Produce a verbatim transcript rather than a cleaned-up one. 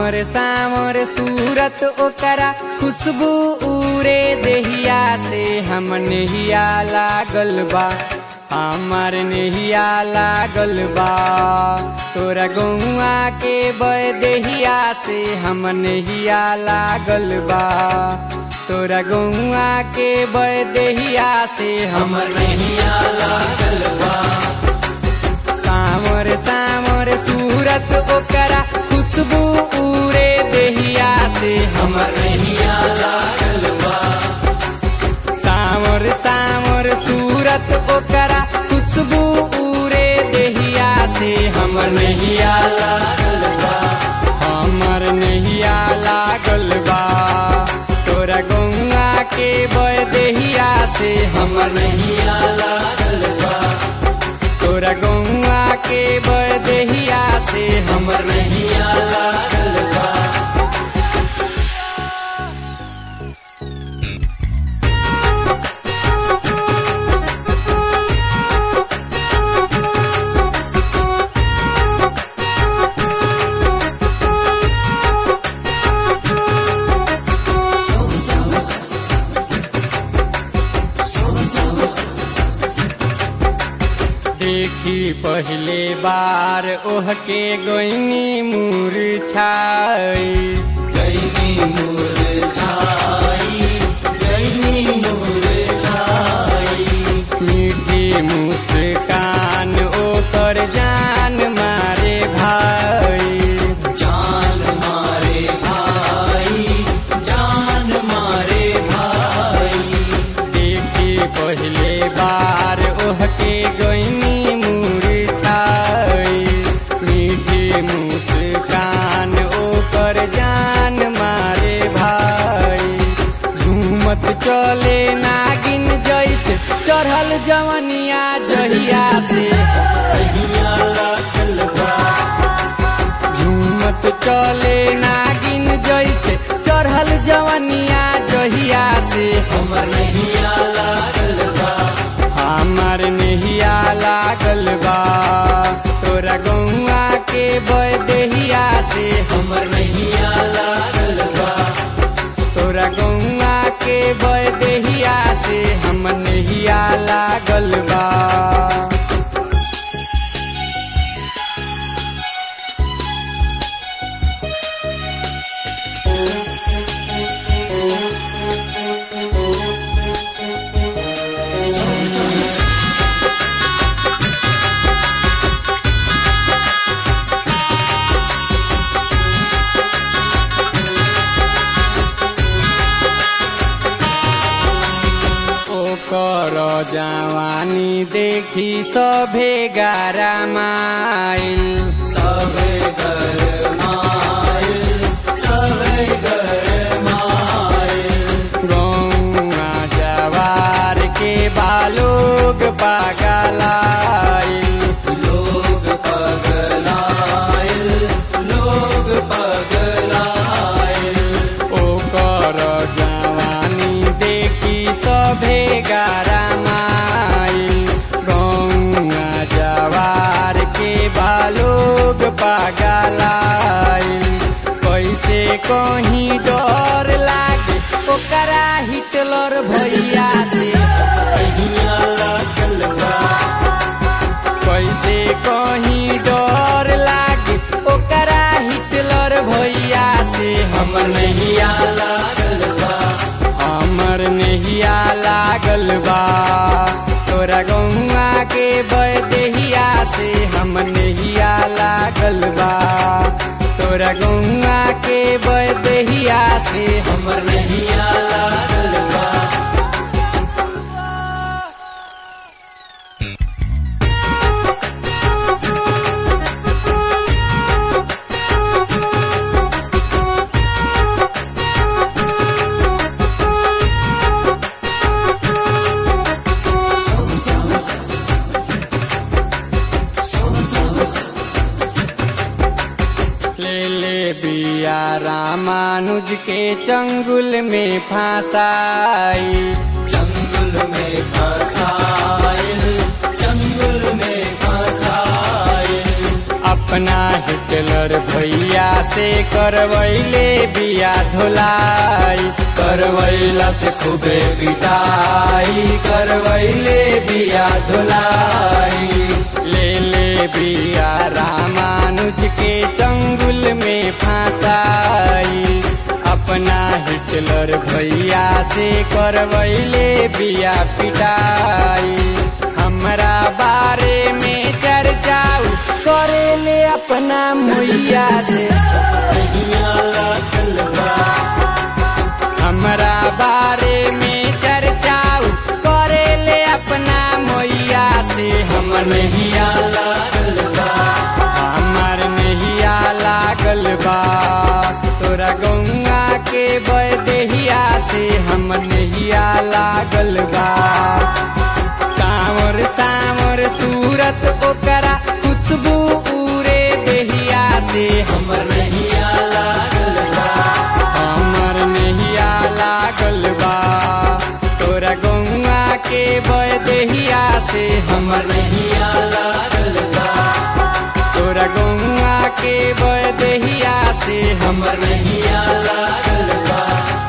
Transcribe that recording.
सामर सामर सूरत ओकरा खुशबू उरे देहिया से हम नेहिया लागल बा हमार नेहिया लागल बा तोरा गौआ के बदेहिया से हम नेहिया लागल बा तोरा गौआ के बदेहिया से हमर नेहिया लागल बा सामर सामर सूरत ओकरा खुशबू उरे देहिया से हमर नेहिया लागल बा सामर सामर सूरत ओकरा खुशबू उरे देहिया से हमर नेहिया लागल बा हमर नेहिया लागल बा तोरा गौआ के बदेहिया से हमर नेहिया लागल बा तोरा गौआ के बदेहिया से हमर नेहिया लागल बा देखी पहले बार ओहके गोइनी मुरझाई गईनी मुरझाई गईनी मुरझाई मीठी मुस्कान ओकर जान मारे भाई जान मारे भाई जान मारे भाई देखी पहले बार ओहके गोइनी मुस्कान ओकर जान मारे भाई झूमत चले नागिन जैसे चढ़ल जवनिया जहिया से नेहिया लागल बा झूमत चले नागिन जैसे चढ़ल जवनिया जहिया से हमर नेहिया लागल बा हमार नेहिया लागल बा तोरा गौआ के बदेहिया से हमर नेहिया लागल बा तोरा गौआ के बदेहिया से हमर नेहिया लागल बा कर जवानी देखी सभे गारा माइल सबे गरमाइल सबे गरमाइल गौआ जवार के बालोग पागलाइल लोग पगलाइल लोग पगलाइल ओकर जवानी देखी सभे गारा माइल गौआ जवार के बालोग पागलाइल कैसे कहीं डर लागे ओकरा हिटलर भैया से नेहिया लागल बा कैसे कहीं डर लागे ओकरा हिटलर भैया से हमर नेहिया लागल बा हमर नेहिया लागल बा तोरा गौआ के बदेहिया से हम नेहिया लागल बा तोरा गौआ के बदेहिया से हमर नेहिया लागल बा ले ले बिया रामानुज के चंगुल में फंसाई जंगल में फसाइल जंगल में फसाइल अपना हिट हिटलर भैया से करवैले बिया धोलाई। करवैला से खूबे पिटाई, करवैले बिया धुलाई। ले ले बिया रामानुज के चंगुल में फांसाई। अपना हिटलर भैया से करवैले बिया पिटाई। हमरा बारे में चर्चाऊ करेले अपना मैया से। नैया लागल बा, हमरा बारे में चर्चाऊ करेले अपना मैया से। हमर नैया लागल बा, हमर नैया लागल बा, तोरा गौआ के बदेहिया से हमर नैया लागल बा। सावर सावर सूरत ओकरा खुशबू उरे देहिया से हमर नैया लागल बा, हमर नैया लागल बा, तोरा गौआ के बदेहिया से हमर नैया लागल बा, तोरा गौआ के बदेहिया से हमर हमर नैया लागल बा।